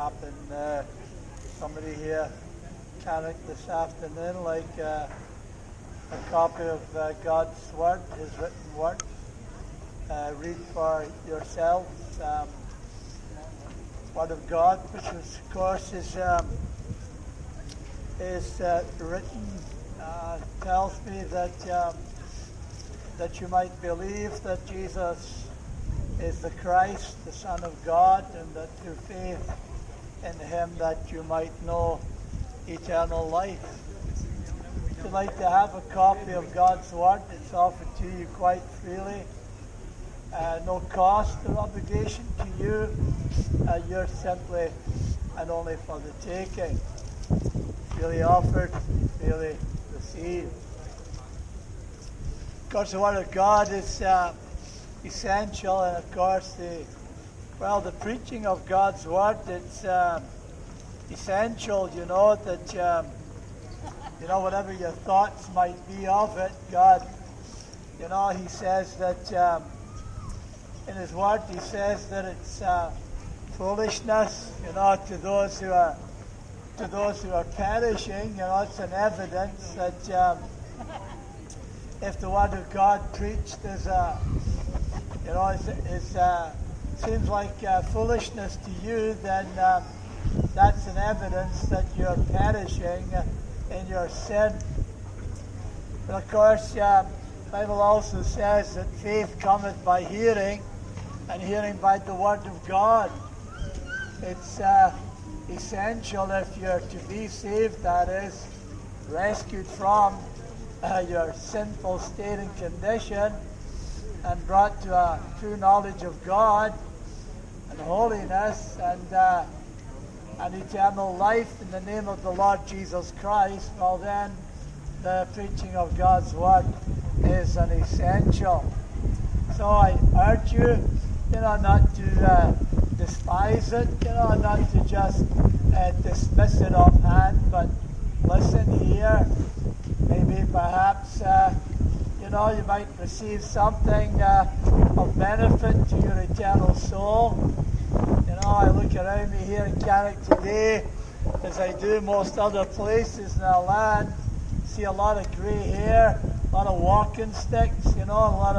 happen. Somebody here carried this afternoon like a copy of God's Word, His written Word. Read for yourselves. Word of God, which of course is written, tells me that you might believe that Jesus is the Christ, the Son of God, and that through faith in Him that you might know eternal life. If you'd like to have a copy of God's Word, it's offered to you quite freely. No cost or obligation to you. You're simply and only for the taking. Freely offered, freely received. Of course, the Word of God is essential, and of course, the preaching of God's Word, it's essential, that, whatever your thoughts might be of it, God, He says that, in His Word, He says that it's foolishness, to those who are perishing. It's an evidence that if the Word of God preached is seems like foolishness to you, then that's an evidence that you're perishing in your sin. But of course, the Bible also says that faith cometh by hearing, and hearing by the Word of God. It's essential if you're to be saved, that is, rescued from your sinful state and condition, and brought to a true knowledge of God and holiness and eternal life in the name of the Lord Jesus Christ, well then the preaching of God's Word is an essential. So I urge you, not to despise it, not to just dismiss it offhand, but listen here. Maybe perhaps you might receive something of benefit to your eternal soul. I look around me here in Carrick today, as I do most other places in our land, see a lot of grey hair, a lot of walking sticks, a lot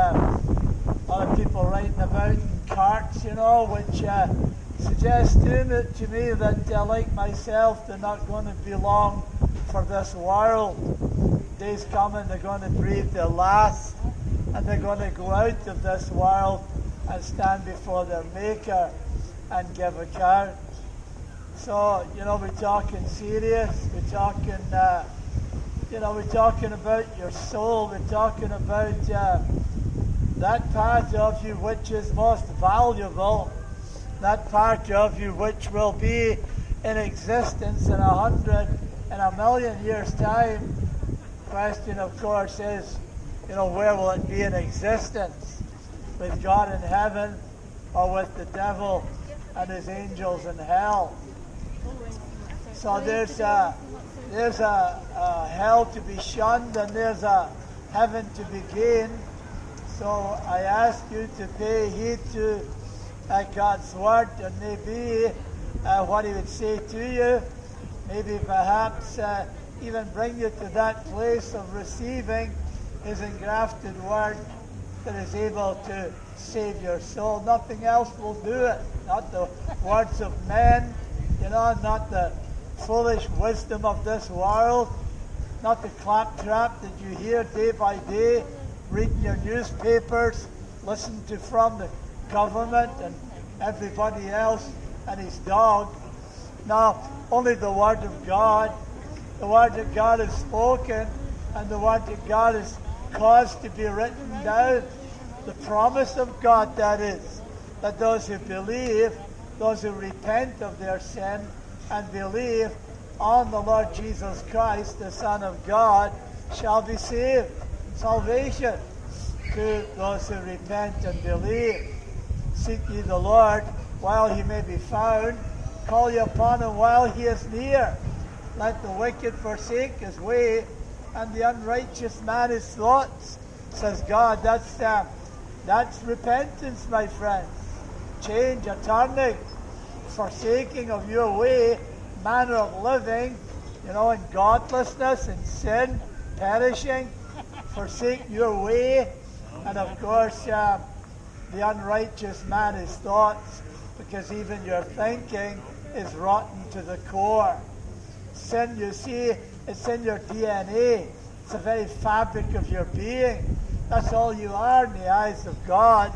of people riding about in carts, which suggests to me that, like myself, they're not going to be long for this world. Days coming, they're going to breathe their last, and they're going to go out of this world and stand before their Maker and give account. So, we're talking serious. We're talking, we're talking about your soul. We're talking about that part of you which is most valuable, that part of you which will be in existence in 100 and 1,000,000 years' time. The question, of course, is, where will it be in existence? With God in heaven, or with the devil and his angels in hell? So there's a hell to be shunned, and there's a heaven to be gained. So I ask you to pay heed to God's Word, and maybe what He would say to you, maybe perhaps even bring you to that place of receiving His engrafted Word that is able to save your soul. Nothing else will do it. Not the words of men, not the foolish wisdom of this world, not the claptrap that you hear day by day, reading your newspapers, listen to from the government and everybody else and his dog. Now, only the Word of God. The Word of God is spoken, and the Word of God is caused to be written down. The promise of God, that is, that those who believe, those who repent of their sin and believe on the Lord Jesus Christ, the Son of God, shall be saved. Salvation to those who repent and believe. Seek ye the Lord while He may be found. Call ye upon Him while He is near. Let the wicked forsake his way, and the unrighteous man his thoughts, says God. That's repentance, my friends. Change, a turning forsaking of your way, manner of living, in godlessness and sin, perishing. Forsake your way. And of course, the unrighteous man is thoughts, because even your thinking is rotten to the core. Sin, you see, it's in your DNA. It's the very fabric of your being. That's all you are in the eyes of God,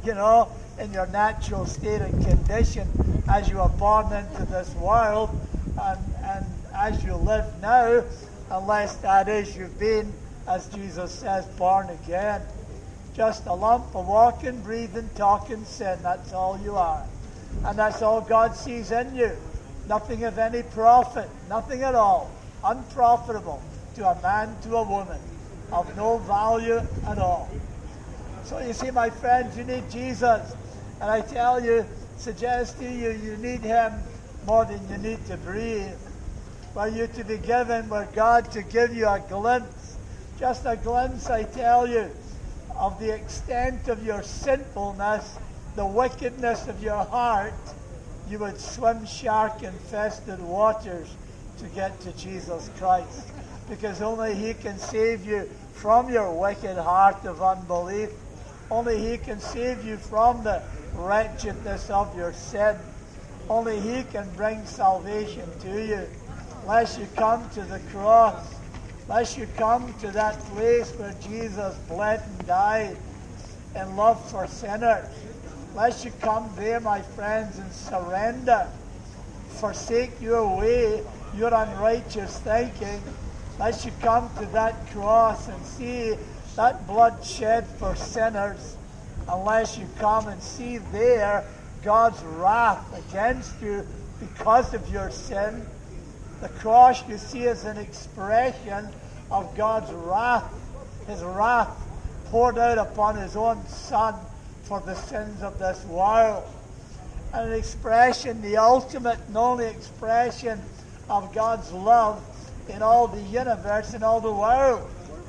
in your natural state and condition as you are born into this world and as you live now, unless that is you've been, as Jesus says, born again. Just a lump of walking, breathing, talking sin. That's all you are. And that's all God sees in you. Nothing of any profit. Nothing at all. Unprofitable to a man, to a woman. Of no value at all. So you see, my friends, you need Jesus. And I tell you, suggest to you, you need him more than you need to breathe. For you to be given, for God to give you a glimpse. Just a glimpse, I tell you, of the extent of your sinfulness, the wickedness of your heart, you would swim shark-infested waters to get to Jesus Christ. Because only he can save you from your wicked heart of unbelief. Only he can save you from the wretchedness of your sin. Only he can bring salvation to you. Unless you come to the cross, unless you come to that place where Jesus bled and died in love for sinners, unless you come there, my friends, and surrender, forsake your way, your unrighteous thinking, unless you come to that cross and see that blood shed for sinners, unless you come and see there God's wrath against you because of your sin. The cross, you see, is an expression of God's wrath, his wrath poured out upon his own Son for the sins of this world. And an expression, the ultimate and only expression of God's love in all the universe, in all the world.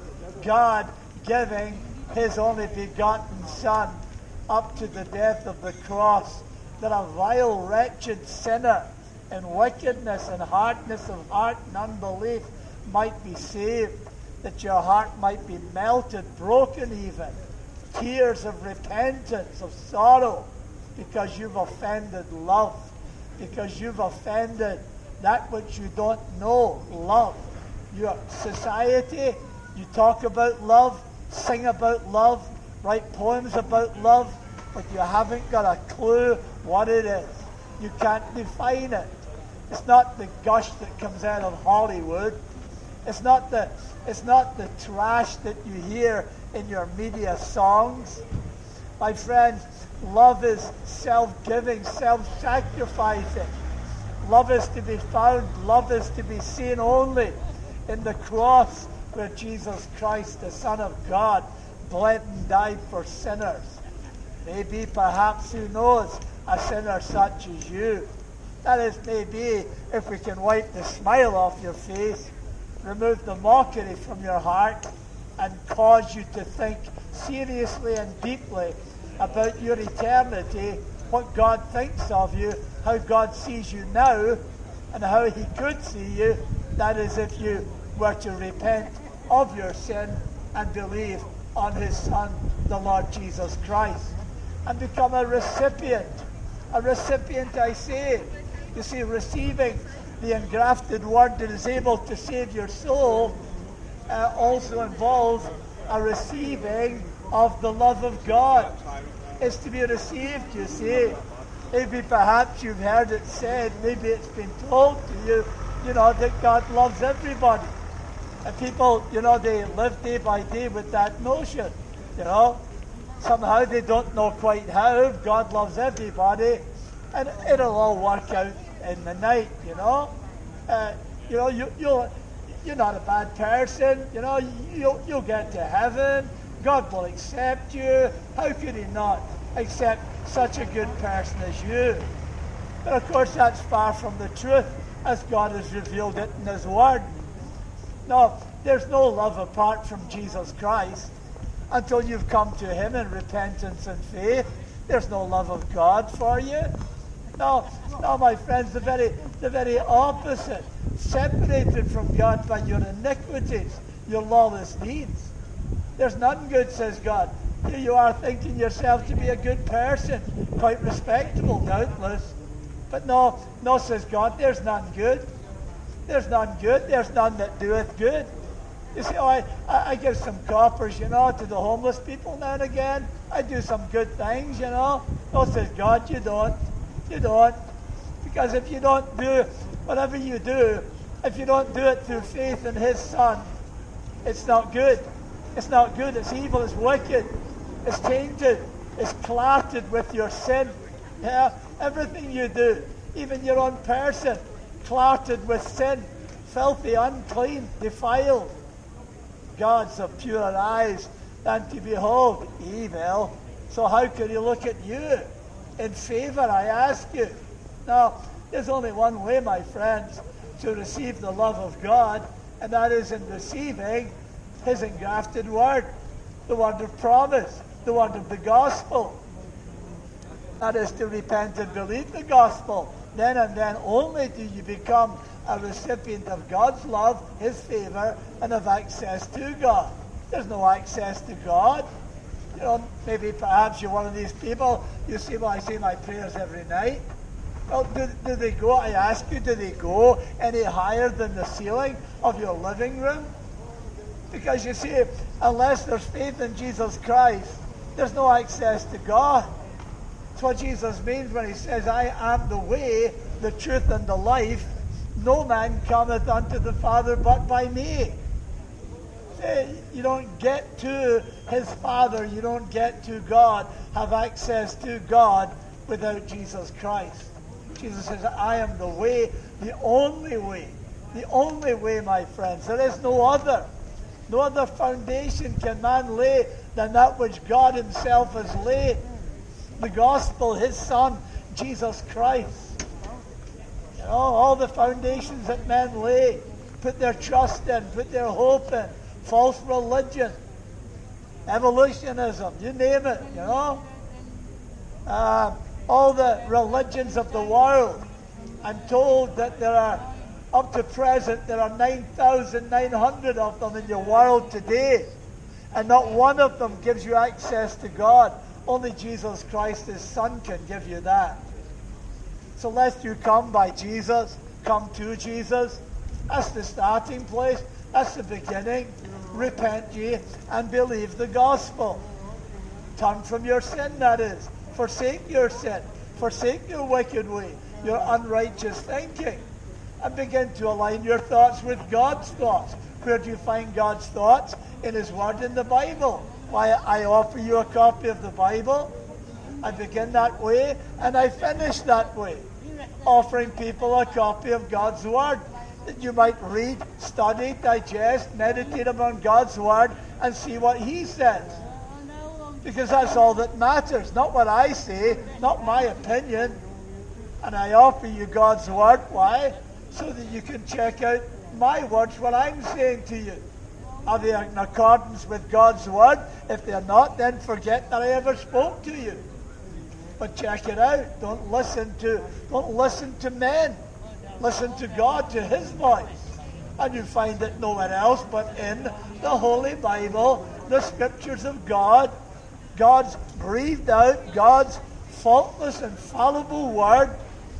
God giving his only begotten Son up to the death of the cross, that a vile, wretched sinner in wickedness and hardness of heart and unbelief might be saved, that your heart might be melted, broken even, tears of repentance, of sorrow, because you've offended love, because you've offended that which you don't know, love. Your society, you talk about love, sing about love, write poems about love, but you haven't got a clue what it is. You can't define it. It's not the gush that comes out of Hollywood. It's not the trash that you hear in your media songs. My friends, love is self-giving, self-sacrificing. Love is to be found, love is to be seen only in the cross where Jesus Christ, the Son of God, bled and died for sinners. Maybe, perhaps, who knows, a sinner such as you. That is, maybe, if we can wipe the smile off your face, remove the mockery from your heart, and cause you to think seriously and deeply about your eternity, what God thinks of you, how God sees you now, and how he could see you. That is, if you were to repent of your sin and believe on his Son, the Lord Jesus Christ, and become a recipient, I say. You see, receiving the engrafted word that is able to save your soul also involves a receiving of the love of God. It's to be received, you see. Maybe perhaps you've heard it said, maybe it's been told to you, that God loves everybody. And people, they live day by day with that notion, Somehow they don't know quite how. God loves everybody, and it'll all work out in the night, you're not a bad person, you'll get to heaven. God will accept you. How could he not accept such a good person as you? But of course that's far from the truth, as God has revealed it in his word. No, there's no love apart from Jesus Christ. Until you've come to him in repentance and faith, there's no love of God for you. No, no, my friends, the very opposite. Separated from God by your iniquities, your lawless deeds. There's none good, says God. Here you are thinking yourself to be a good person, quite respectable, doubtless. But no, says God, there's none good. There's none good. There's none that doeth good. You see, I give some coppers, to the homeless people now and again. I do some good things, No, says God, you don't. You don't. Because if you don't do whatever you do, if you don't do it through faith in His Son, it's not good. It's not good. It's evil. It's wicked. It's tainted. It's clotted with your sin. Yeah? Everything you do, even your own person, clotted with sin, filthy, unclean, defiled. God's of purer eyes than to behold evil. So how can He look at you in favor, I ask you? Now, there's only one way, my friends, to receive the love of God, and that is in receiving His engrafted word, the word of promise, the word of the gospel. That is to repent and believe the gospel. Then and then only do you become a recipient of God's love, His favor, and of access to God. There's no access to God. Maybe perhaps you're one of these people, you say, well, I say my prayers every night. Well, do they go, I ask you, do they go any higher than the ceiling of your living room? Because you see, unless there's faith in Jesus Christ, there's no access to God. That's what Jesus means when He says, I am the way, the truth, and the life. No man cometh unto the Father but by me. You don't get to His Father, you don't get to God, have access to God without Jesus Christ. Jesus says, I am the way, the only way, my friends. There is no other. No other foundation can man lay than that which God Himself has laid. The gospel, His Son, Jesus Christ. All the foundations that men lay, put their trust in, put their hope in, false religion, evolutionism, you name it, all the religions of the world. I'm told that there are, up to present, there are 9,900 of them in your world today. And not one of them gives you access to God. Only Jesus Christ, His Son, can give you that. So lest you come by Jesus, come to Jesus. That's the starting place. That's the beginning. Repent ye and believe the gospel. Turn from your sin, that is. Forsake your sin. Forsake your wicked way, your unrighteous thinking. And begin to align your thoughts with God's thoughts. Where do you find God's thoughts? In His Word in the Bible. Why, I offer you a copy of the Bible. I begin that way, and I finish that way. Offering people a copy of God's Word, that you might read, study, digest, meditate upon God's Word, and see what He says. Because that's all that matters, not what I say, not my opinion. And I offer you God's Word. Why? So that you can check out my words, what I'm saying to you. Are they in accordance with God's Word? If they're not, then forget that I ever spoke to you. But check it out. Don't listen to men. Listen to God, to His voice. And you find it nowhere else but in the Holy Bible, the Scriptures of God, God's breathed out, God's faultless, infallible Word.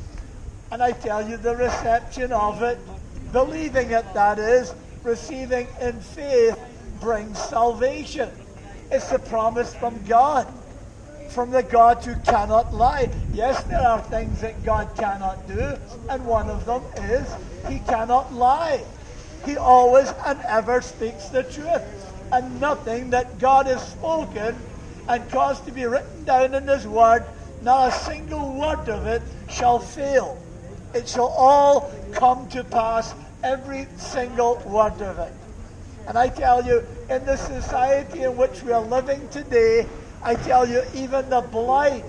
And I tell you, the reception of it, believing it, that is, receiving in faith, brings salvation. It's a promise from God, from the God who cannot lie. Yes, there are things that God cannot do, and one of them is He cannot lie. He always and ever speaks the truth, and nothing that God has spoken and caused to be written down in His Word, not a single word of it shall fail. It shall all come to pass, every single word of it. And I tell you, in the society in which we are living today, I tell you, even the blind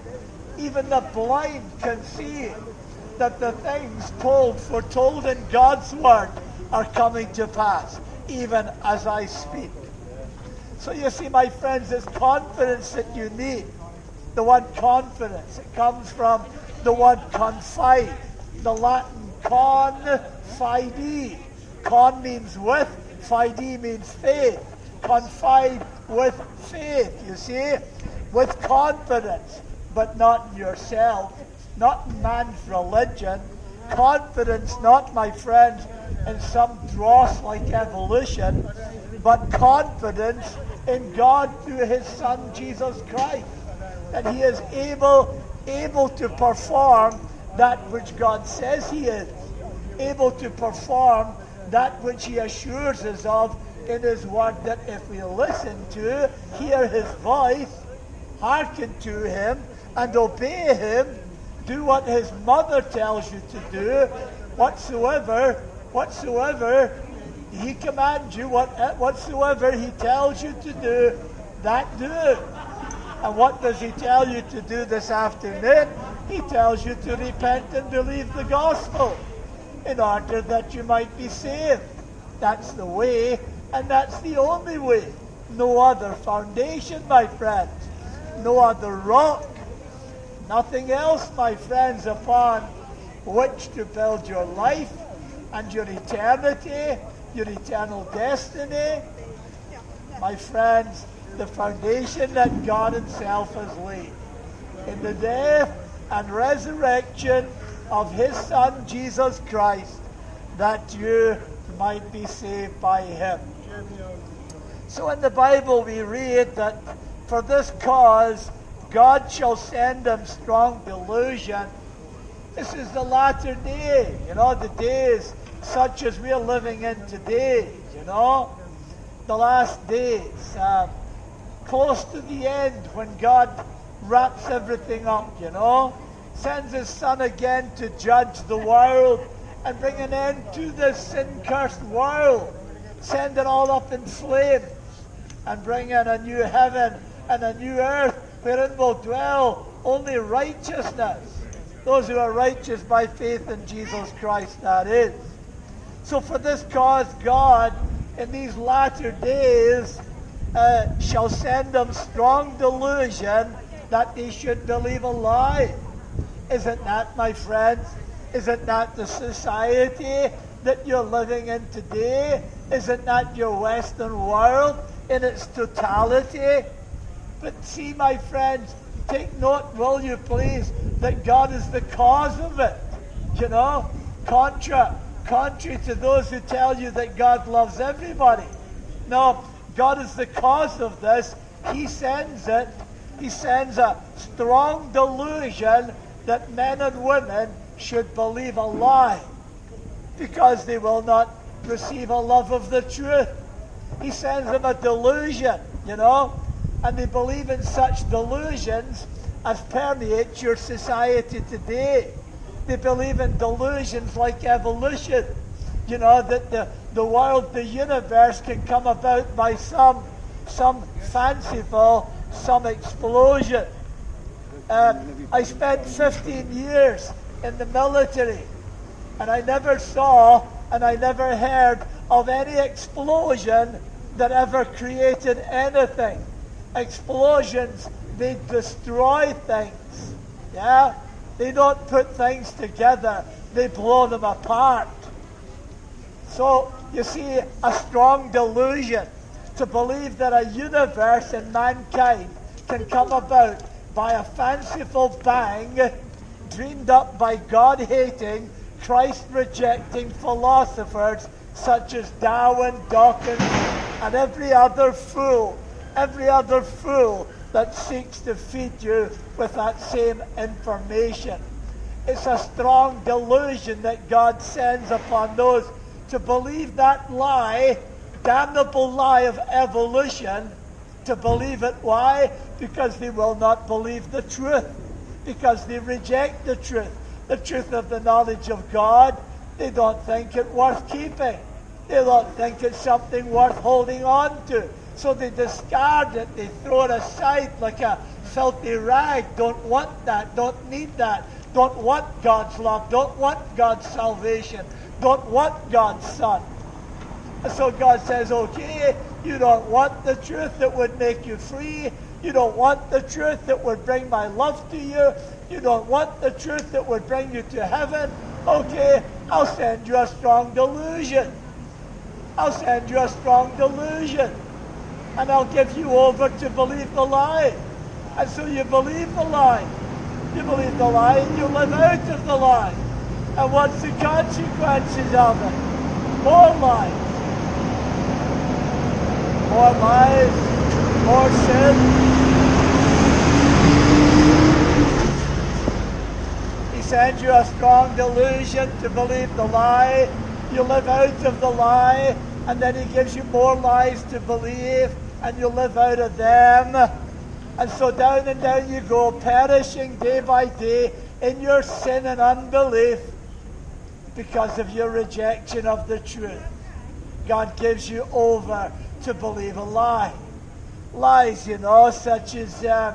can see that the things foretold in God's Word are coming to pass, even as I speak. So you see, my friends, it's confidence that you need. The word confidence, it comes from the word confide, the Latin con fide. Con means with, fide means faith. Confide with faith, you see, with confidence, but not in yourself, not in man's religion. Confidence, not, my friends, in some dross like evolution, but confidence in God through his Son, Jesus Christ, that he is able to perform that which God says he is, able to perform that which he assures us of in his word, that if we listen to, hear his voice, hearken to him, and obey him, do what his mother tells you to do, whatsoever he commands you, whatsoever he tells you to do, that do. And what does he tell you to do this afternoon? He tells you to repent and believe the gospel in order that you might be saved. That's the way, and that's the only way. No other foundation, my friends. No other rock. Nothing else, my friends, upon which to build your life and your eternity, your eternal destiny. My friends, the foundation that God himself has laid in the death and resurrection of his Son, Jesus Christ, that you might be saved by him. So in the Bible we read that for this cause God shall send them strong delusion. This is the latter day, the days such as we're living in today, the last days, close to the end when God wraps everything up, sends his Son again to judge the world and bring an end to this sin-cursed world, send it all up in flames and bring in a new heaven and a new earth wherein will dwell only righteousness. Those who are righteous by faith in Jesus Christ, that is. So for this cause, God, in these latter days, shall send them strong delusion that they should believe a lie. Isn't that, my friends? Isn't that the society that you're living in today? Isn't that your Western world in its totality? But see, my friends, take note, will you please, that God is the cause of it. Contrary to those who tell you that God loves everybody. No, God is the cause of this. He sends it. He sends a strong delusion that men and women should believe a lie because they will not receive a love of the truth. He sends them a delusion, and they believe in such delusions as permeate your society today. They believe in delusions like evolution, that the world, the universe can come about by some fanciful, some explosion. I spent 15 years in the military, and I never saw and I never heard of any explosion that ever created anything. Explosions, they destroy things. Yeah? They don't put things together. They blow them apart. So, you see, a strong delusion to believe that a universe and mankind can come about by a fanciful bang dreamed up by God-hating, Christ-rejecting philosophers such as Darwin, Dawkins, and every other fool that seeks to feed you with that same information. It's a strong delusion that God sends upon those to believe that lie, damnable lie of evolution, to believe it. Why? Because they will not believe the truth. Because they reject the truth of the knowledge of God. They don't think it worth keeping. They don't think it's something worth holding on to. So they discard it. They throw it aside like a filthy rag. Don't want that. Don't need that. Don't want God's love. Don't want God's salvation. Don't want God's Son. And so God says, okay, You don't want the truth that would make you free. You don't want the truth that would bring my love to you. You don't want the truth that would bring you to heaven. Okay, I'll send you a strong delusion. I'll send you a strong delusion. And I'll give you over to believe the lie. And so you believe the lie. You believe the lie and you live out of the lie. And what's the consequences of it? More lies. More lies. More sin. He sends you a strong delusion to believe the lie. You live out of the lie. And then he gives you more lies to believe. And you live out of them. And so down and down you go, perishing day by day in your sin and unbelief because of your rejection of the truth. God gives you over to believe a lie. Lies, such as the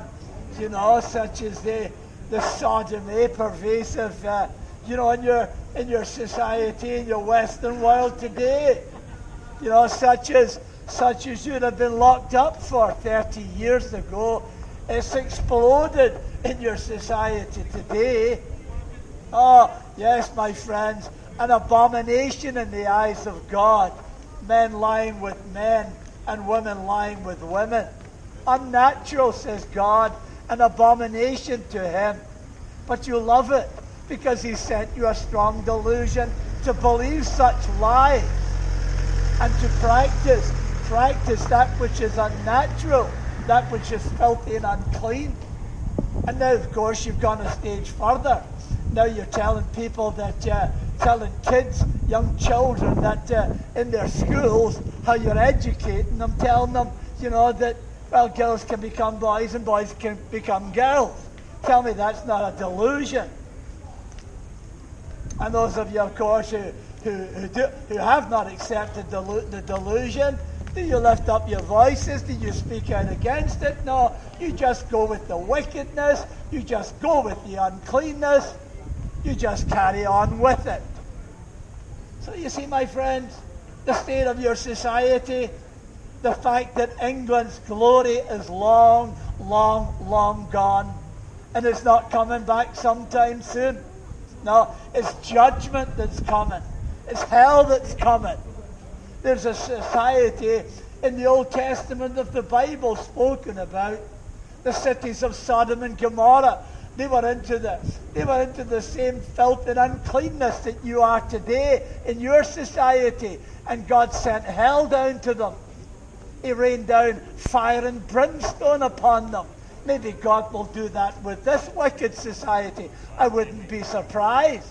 sodomy pervasive, in your society, in your Western world today. Such as you'd have been locked up for 30 years ago. It's exploded in your society today. Oh, yes, my friends, an abomination in the eyes of God. Men lying with men and women lying with women. Unnatural, says God, an abomination to him. But you love it because he sent you a strong delusion to believe such lies and to practice that which is unnatural, that which is filthy and unclean. And now, of course, you've gone a stage further. Now you're telling people that, telling kids, young children, that in their schools, how you're educating them, telling them, that, girls can become boys and boys can become girls. Tell me that's not a delusion. And those of you, of course, who have not accepted the delusion, do you lift up your voices? Do you speak out against it? No, you just go with the wickedness. You just go with the uncleanness. You just carry on with it. So you see, my friends, the state of your society, the fact that England's glory is long, long, long gone, and it's not coming back sometime soon. No, it's judgment that's coming. It's hell that's coming. There's a society in the Old Testament of the Bible spoken about, the cities of Sodom and Gomorrah. They were into the same filth and uncleanness that you are today in your society. And God sent hell down to them. He rained down fire and brimstone upon them. Maybe God will do that with this wicked society. I wouldn't be surprised.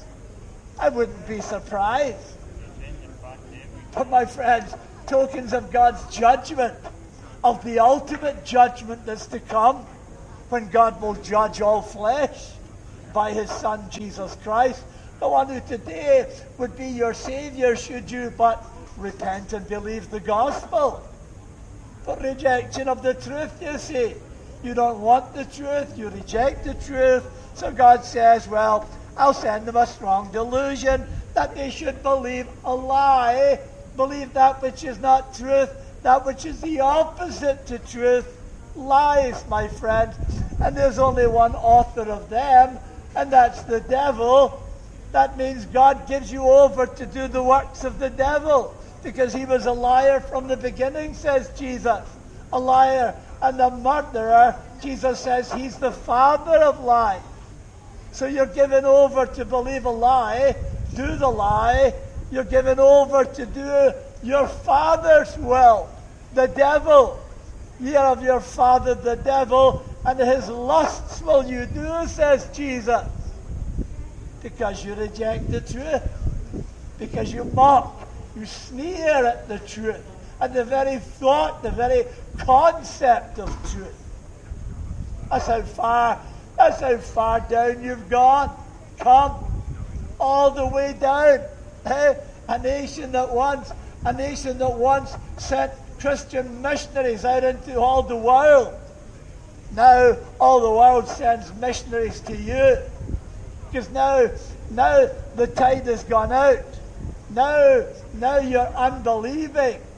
But my friends, tokens of God's judgment, of the ultimate judgment that's to come, when God will judge all flesh by his Son, Jesus Christ, the one who today would be your Savior should you but repent and believe the gospel. But rejection of the truth, you see. You don't want the truth, you reject the truth. So God says, well, I'll send them a strong delusion that they should believe a lie, believe that which is not truth, that which is the opposite to truth. Lies, my friend. And there's only one author of them, and that's the devil. That means God gives you over to do the works of the devil, because he was a liar from the beginning, says Jesus. A liar and a murderer. Jesus says he's the father of lies. So you're given over to believe a lie, do the lie. You're given over to do your father's will, the devil. Ye are of your father the devil, and his lusts will you do, says Jesus. Because you reject the truth. Because you mock, you sneer at the truth, at the very thought, the very concept of truth. That's how far down you've gone. Come all the way down. A nation that once sent Christian missionaries out into all the world. Now all the world sends missionaries to you. Because now the tide has gone out. Now you're unbelieving.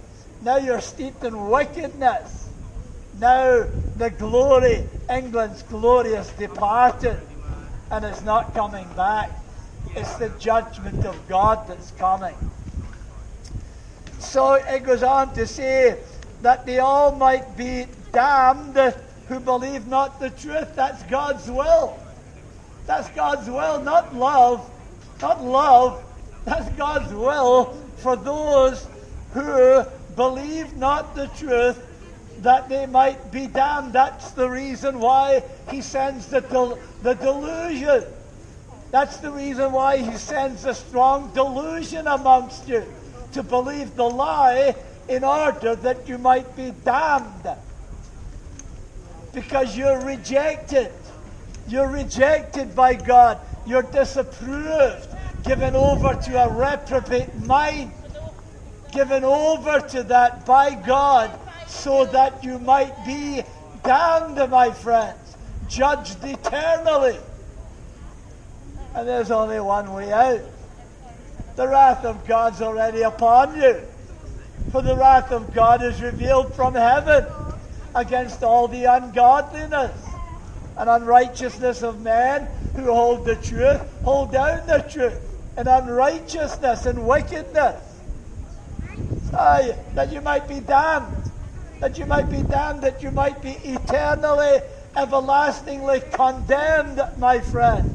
Now you're steeped in wickedness. Now the glory, England's glory, is departed and is not coming back. It's the judgment of God that's coming. So it goes on to say that they all might be damned who believe not the truth. That's God's will. That's God's will, not love. Not love. That's God's will for those who believe not the truth, that they might be damned. That's the reason why he sends the delusion. That's the reason why he sends a strong delusion amongst you, to believe the lie in order that you might be damned. Because you're rejected. You're rejected by God. You're disapproved, given over to a reprobate mind, given over to that by God, so that you might be damned, my friends, judged eternally. And there's only one way out. The wrath of God's already upon you. For the wrath of God is revealed from heaven against all the ungodliness and unrighteousness of men who hold the truth, hold down the truth, and unrighteousness and wickedness. That you might be damned. That you might be damned, that you might be eternally, everlastingly condemned, my friends.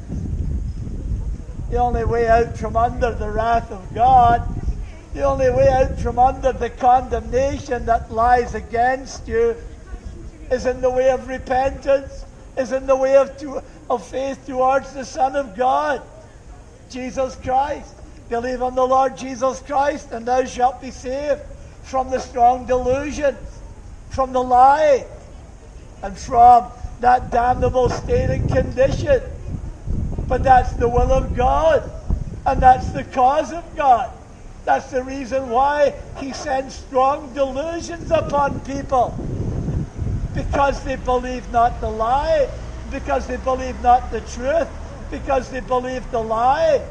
The only way out from under the wrath of God, the only way out from under the condemnation that lies against you, is in the way of repentance, is in the way of faith towards the Son of God, Jesus Christ. Believe on the Lord Jesus Christ, and thou shalt be saved from the strong delusion, from the lie, and from that damnable state and condition. But that's the will of God, and that's the cause of God. That's the reason why he sends strong delusions upon people. Because they believe not the lie, because they believe not the truth, because they believe the lie.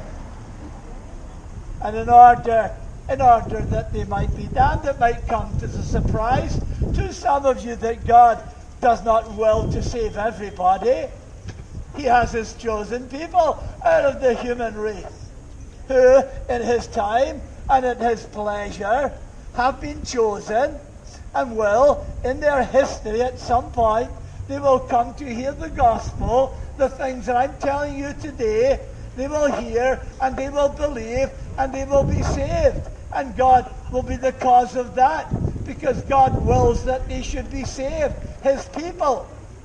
And in order that they might be damned, it might come as a surprise to some of you that God does not will to save everybody. He has his chosen people out of the human race, who in his time and at his pleasure have been chosen, and will, in their history at some point, they will come to hear the gospel, the things that I'm telling you today. They will hear, and they will believe, and they will be saved. And God will be the cause of that, because God wills that they should be saved, his people.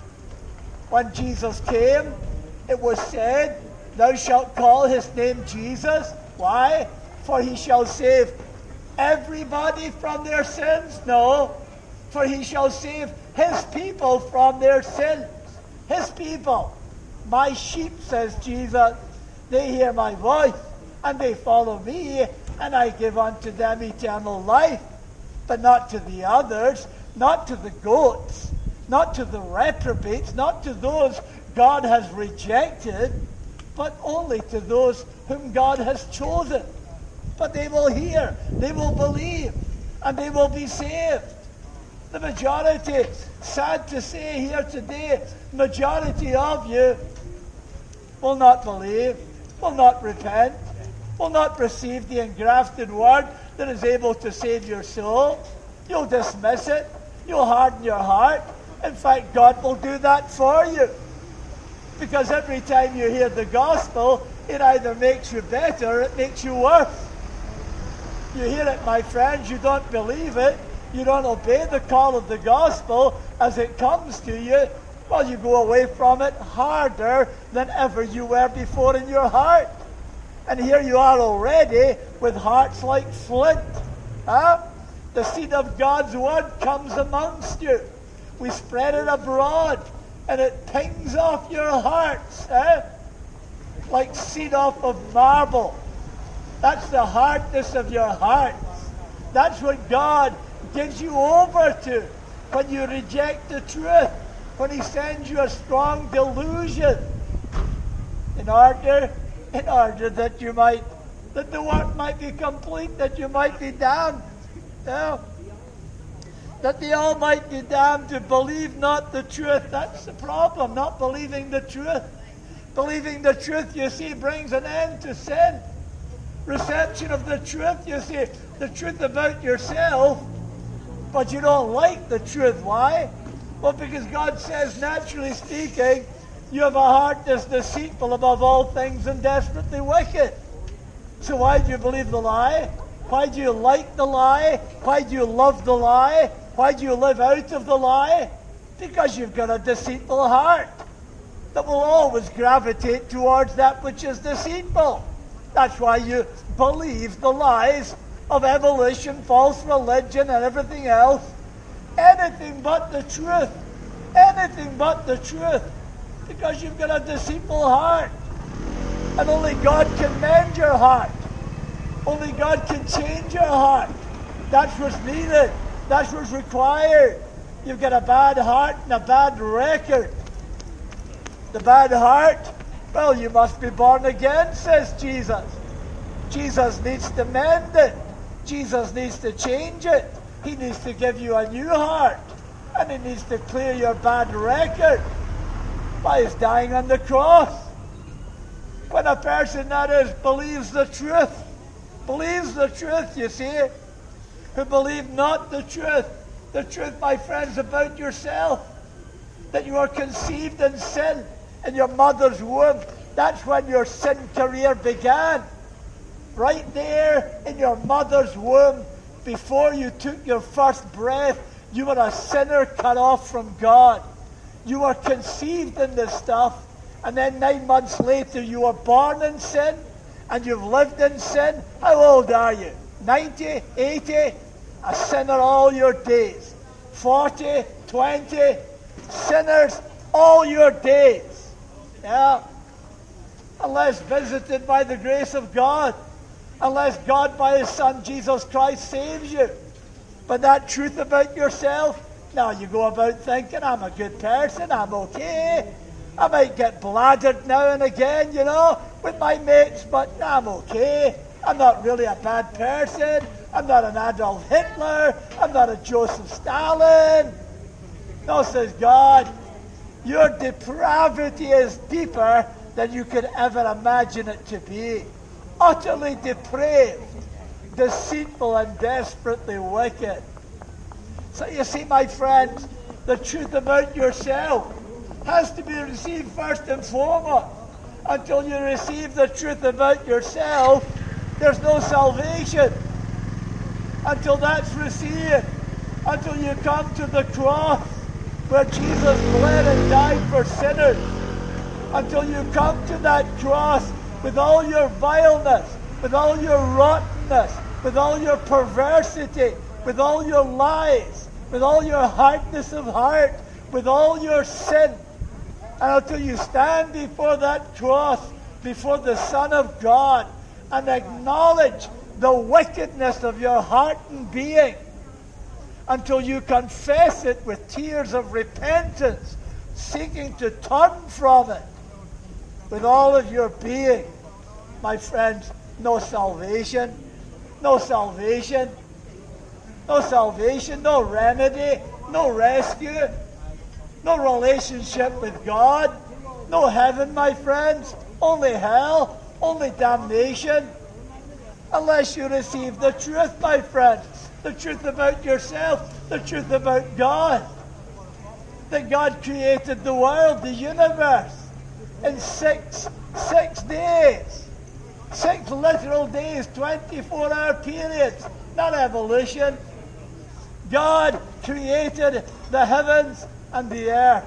When Jesus came, it was said, thou shalt call his name Jesus. Why? For he shall save everybody from their sins? No. For he shall save his people from their sins. His people. My sheep, says Jesus, they hear my voice, and they follow me, and I give unto them eternal life. But not to the others, not to the goats, not to the reprobates, not to those God has rejected, but only to those whom God has chosen. But they will hear, they will believe, and they will be saved. The majority, sad to say here today, majority of you will not believe, will not repent, will not receive the engrafted word that is able to save your soul. You'll dismiss it. You'll harden your heart. In fact, God will do that for you. Because every time you hear the gospel, it either makes you better or it makes you worse. You hear it, my friends, you don't believe it, you don't obey the call of the gospel as it comes to you, well, you go away from it harder than ever you were before in your heart. And here you are already with hearts like flint. The seed of God's word comes amongst you. We spread it abroad, and it pings off your hearts, like seed off of marble. That's the hardness of your hearts. That's what God gives you over to when you reject the truth, when he sends you a strong delusion in order that you might, that the work might be complete, that you might be damned. Now, that they all might be damned who believe not the truth. That's the problem, not believing the truth. Believing the truth, you see, brings an end to sin. Reception of the truth, you see, the truth about yourself, but you don't like the truth. Why? Well, because God says, naturally speaking, you have a heart that's deceitful above all things and desperately wicked. So why do you believe the lie? Why do you like the lie? Why do you love the lie? Why do you live out of the lie? Because you've got a deceitful heart that will always gravitate towards that which is deceitful. That's why you believe the lies of evolution, false religion, and everything else. Anything but the truth. Anything but the truth. Because you've got a deceitful heart. And only God can mend your heart. Only God can change your heart. That's what's needed. That's what's required. You've got a bad heart and a bad record. The bad heart, well, you must be born again, says Jesus. Jesus needs to mend it. Jesus needs to change it. He needs to give you a new heart. And he needs to clear your bad record by his dying on the cross. When a person, that is, believes the truth, you see, who believe not the truth, my friends, about yourself, that you are conceived in sin in your mother's womb. That's when your sin career began. Right there in your mother's womb, before you took your first breath, you were a sinner cut off from God. You were conceived in this stuff, and then 9 months later you were born in sin, and you've lived in sin. How old are you? 90? 80? A sinner all your days. 40? 20? Sinners all your days. Yeah. Unless visited by the grace of God. Unless God by his Son Jesus Christ saves you. But that truth about yourself, now you go about thinking, I'm a good person, I'm okay. I might get bladdered now and again, with my mates, but I'm okay. I'm not really a bad person. I'm not an Adolf Hitler. I'm not a Joseph Stalin. No, says God, your depravity is deeper than you could ever imagine it to be. Utterly depraved, deceitful, and desperately wicked. So you see, my friends, the truth about yourself has to be received first and foremost. Until you receive the truth about yourself, there's no salvation. Until that's received, until you come to the cross where Jesus bled and died for sinners, until you come to that cross with all your vileness, with all your rottenness, with all your perversity, with all your lies, with all your hardness of heart, with all your sin, and until you stand before that cross, before the Son of God, and acknowledge the wickedness of your heart and being, until you confess it with tears of repentance, seeking to turn from it with all of your being, my friends, no salvation, no salvation, no salvation, no remedy, no rescue, no relationship with God, no heaven, my friends, only hell, only damnation, unless you receive the truth, my friends, the truth about yourself, the truth about God, that God created the world, the universe, in six days, 6 literal days, 24-hour periods, not evolution. God created the heavens and the earth.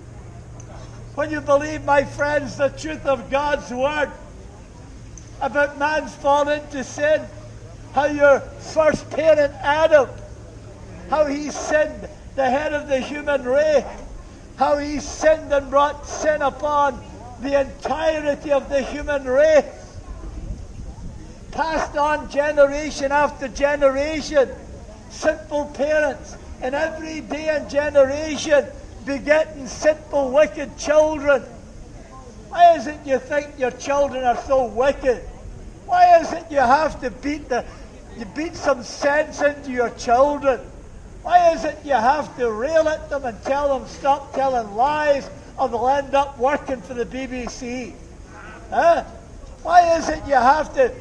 When you believe, my friends, the truth of God's word about man's fall into sin, how your first parent Adam, how he sinned, the head of the human race, how he sinned and brought sin upon the entirety of the human race, passed on generation after generation, sinful parents in every day and generation begetting sinful, wicked children. Why is it you think your children are so wicked? Why is it you have to beat some sense into your children? Why is it you have to rail at them and tell them stop telling lies or they'll end up working for the BBC? Huh? Why is it you have to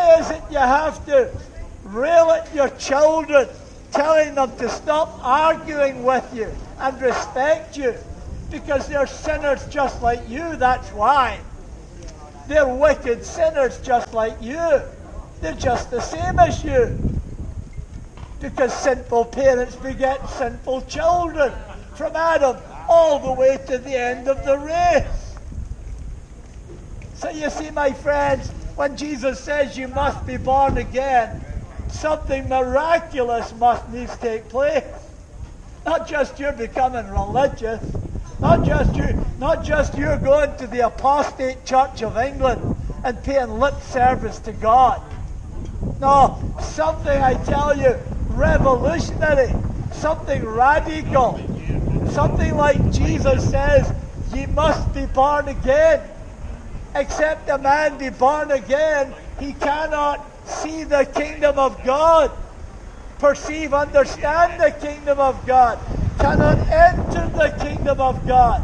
rail at your children, telling them to stop arguing with you and respect you? Because they're sinners just like you, that's why. They're wicked sinners just like you. They're just the same as you. Because sinful parents beget sinful children, from Adam all the way to the end of the race. So you see, my friends, when Jesus says you must be born again, something miraculous must needs take place. Not just you're becoming religious, not just you're going to the apostate Church of England and paying lip service to God. No, something, I tell you, revolutionary, something radical, something like Jesus says, ye must be born again. Except a man be born again, he cannot see the kingdom of God, perceive, understand the kingdom of God, cannot enter the kingdom of God.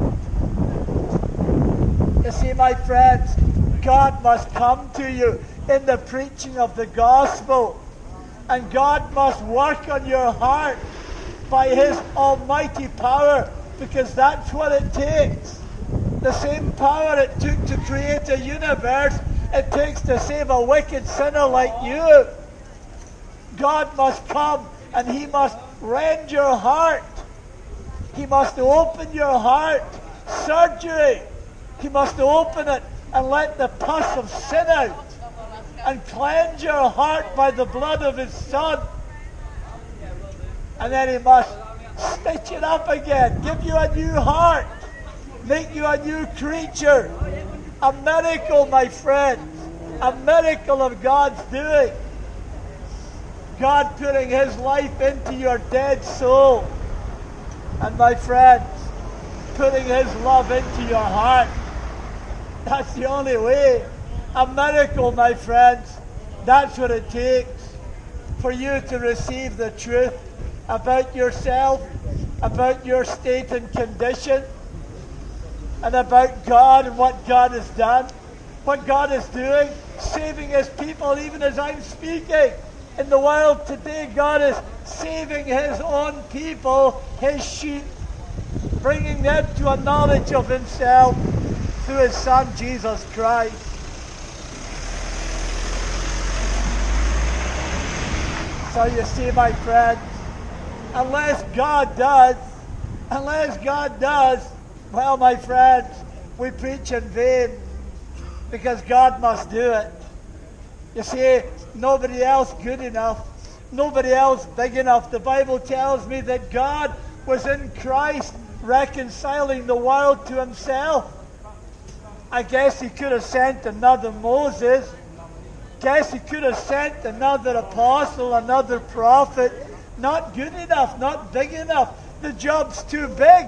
You see, my friends, God must come to you in the preaching of the gospel. And God must work on your heart by His almighty power, because that's what it takes. The same power it took to create a universe, it takes to save a wicked sinner like you. God must come and He must rend your heart. He must open your heart. Surgery. He must open it and let the pus of sin out and cleanse your heart by the blood of His Son. And then He must stitch it up again, give you a new heart, make you a new creature. A miracle, my friends. A miracle of God's doing. God putting His life into your dead soul. And my friends, putting His love into your heart. That's the only way. A miracle, my friends. That's what it takes for you to receive the truth about yourself, about your state and condition, and about God and what God has done, what God is doing, saving His people, even as I'm speaking. In the world today, God is saving His own people, His sheep, bringing them to a knowledge of Himself through His Son, Jesus Christ. So you see, my friends, unless God does, well, my friends, we preach in vain, because God must do it. You see, nobody else good enough, nobody else big enough. The Bible tells me that God was in Christ reconciling the world to Himself. I guess He could have sent another Moses. Guess He could have sent another apostle, another prophet. Not good enough, not big enough. The job's too big.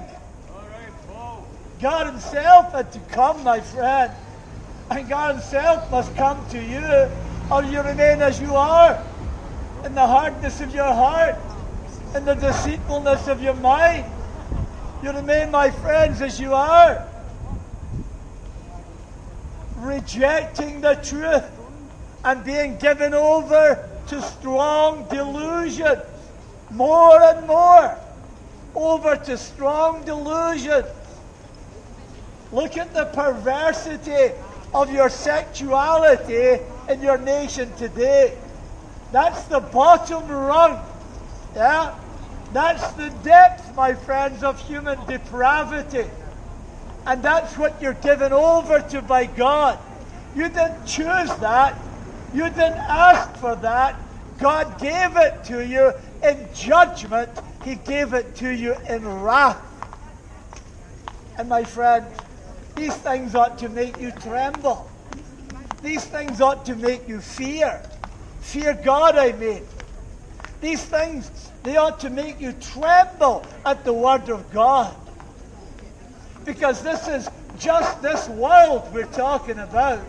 God Himself had to come, my friend. And God Himself must come to you, or you remain as you are, in the hardness of your heart, in the deceitfulness of your mind. You remain, my friends, as you are, rejecting the truth and being given over to strong delusion, more and more, over to strong delusion. Look at the perversity of your sexuality in your nation today. That's the bottom rung. Yeah? That's the depth, my friends, of human depravity. And that's what you're given over to by God. You didn't choose that. You didn't ask for that. God gave it to you in judgment. He gave it to you in wrath. And my friend, these things ought to make you tremble. These things ought to make you fear. Fear God, I mean. These things, they ought to make you tremble at the Word of God. Because this is just this world we're talking about.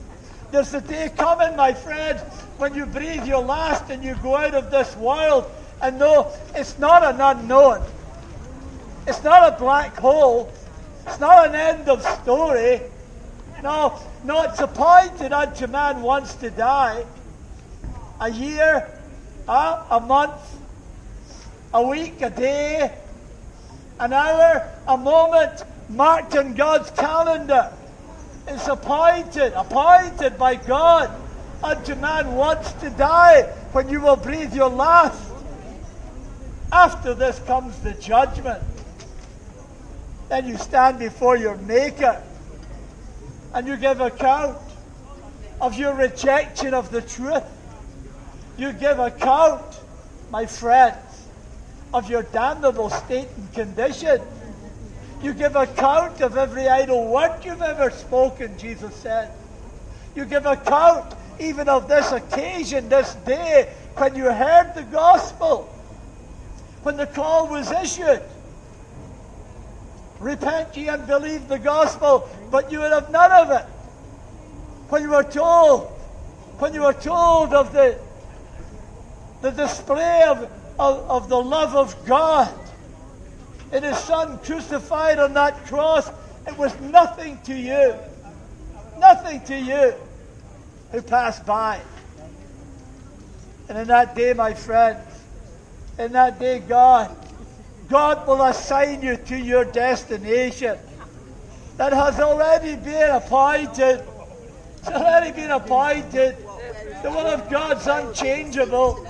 There's a day coming, my friends, when you breathe your last and you go out of this world, And no, it's not an unknown. It's not a black hole. It's not an end of story. No, it's appointed unto man once to die. A year, a month, a week, a day, an hour, a moment marked in God's calendar. It's appointed by God unto man once to die, when you will breathe your last. After this comes the judgment. Then you stand before your Maker and you give account of your rejection of the truth. You give account, my friends, of your damnable state and condition. You give account of every idle word you've ever spoken, Jesus said. You give account even of this occasion, this day, when you heard the gospel, when the call was issued. Repent ye and believe the gospel, but you would have none of it. When you were told of the display of the love of God in His Son crucified on that cross, it was nothing to you who passed by. And in that day, my friends, in that day, God will assign you to your destination that has already been appointed. It's already been appointed. The will of God's unchangeable.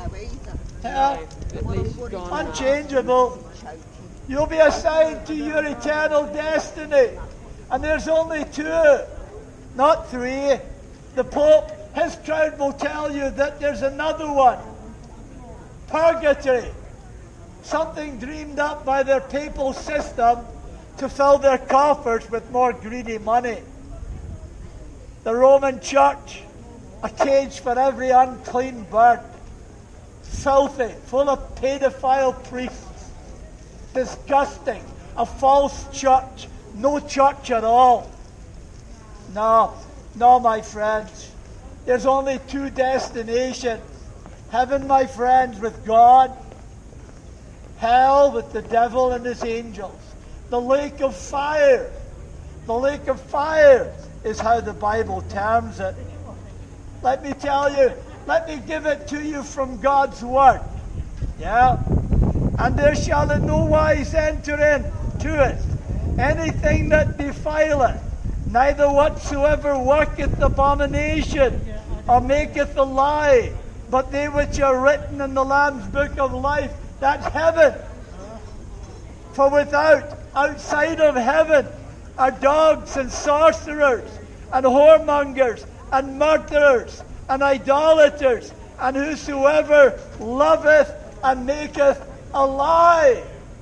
Unchangeable. You'll be assigned to your eternal destiny. And there's only two, not three. The Pope, his crowd will tell you that there's another one. Purgatory. Something dreamed up by their papal system to fill their coffers with more greedy money. The Roman Church, a cage for every unclean bird. Filthy, full of paedophile priests. Disgusting. A false church. No church at all. No, my friends. There's only two destinations. Heaven, my friends, with God. Hell with the devil and his angels. The lake of fire. The lake of fire is how the Bible terms it. Let me tell you, let me give it to you from God's word. Yeah? And there shall in no wise enter into it anything that defileth, neither whatsoever worketh abomination, or maketh a lie, but they which are written in the Lamb's book of life. That's heaven. For outside of heaven, are dogs and sorcerers, and whoremongers, and murderers, and idolaters, and whosoever loveth and maketh a lie.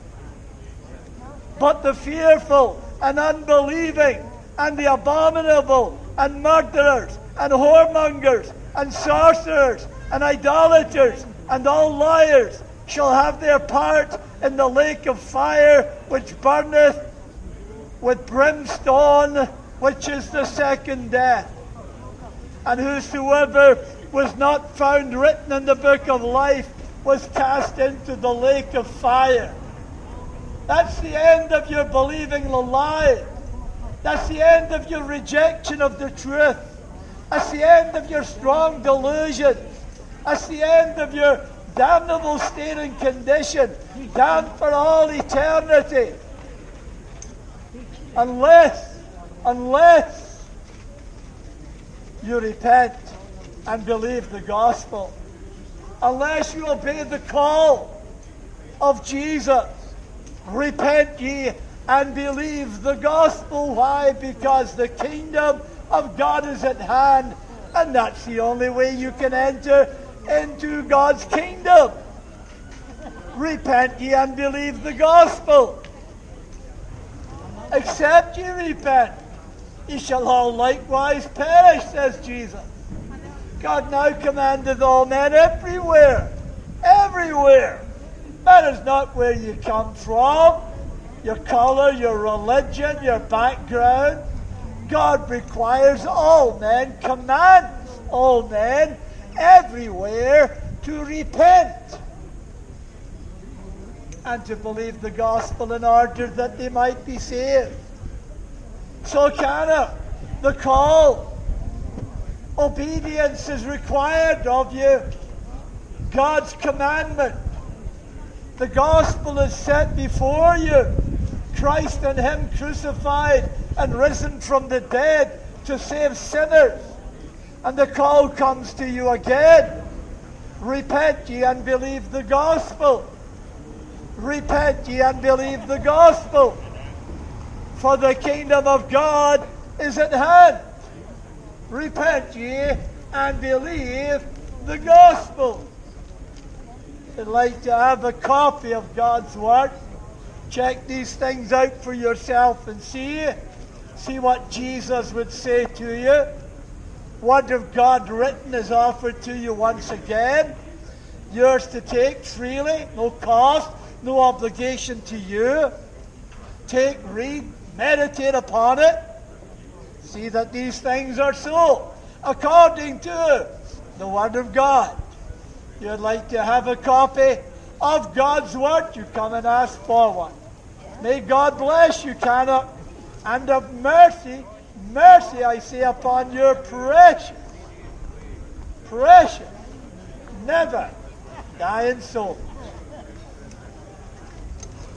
But the fearful and unbelieving, and the abominable, and murderers, and whoremongers, and sorcerers, and idolaters, and all liars, shall have their part in the lake of fire, which burneth with brimstone, which is the second death. And whosoever was not found written in the book of life was cast into the lake of fire. That's the end of your believing the lie. That's the end of your rejection of the truth. That's the end of your strong delusion. That's the end of your damnable state and condition, damned for all eternity. Unless you repent and believe the gospel. Unless you obey the call of Jesus. Repent ye and believe the gospel. Why? Because the kingdom of God is at hand, and that's the only way you can enter into God's kingdom. Repent ye and believe the gospel. Except ye repent, ye shall all likewise perish, says Jesus. God now commandeth all men everywhere. Matters not where you come from, your color, your religion, your background. God requires all men, commands all men everywhere to repent. and to believe the gospel in order that they might be saved. So the call, obedience is required of you. God's commandment, the gospel is set before you. Christ and Him crucified and risen from the dead to save sinners. And the call comes to you again. Repent ye and believe the gospel. Repent ye and believe the gospel. For the kingdom of God is at hand. Repent ye and believe the gospel. I'd like to have a copy of God's Word. Check these things out for yourself and see what Jesus would say to you. Word of God written is offered to you once again. Yours to take freely, no cost, no obligation to you. Take, read, meditate upon it. See that these things are so, according to the Word of God. You'd like to have a copy of God's Word, you come and ask for one. May God bless you, Cana, and of mercy, mercy I say upon your precious, never dying soul.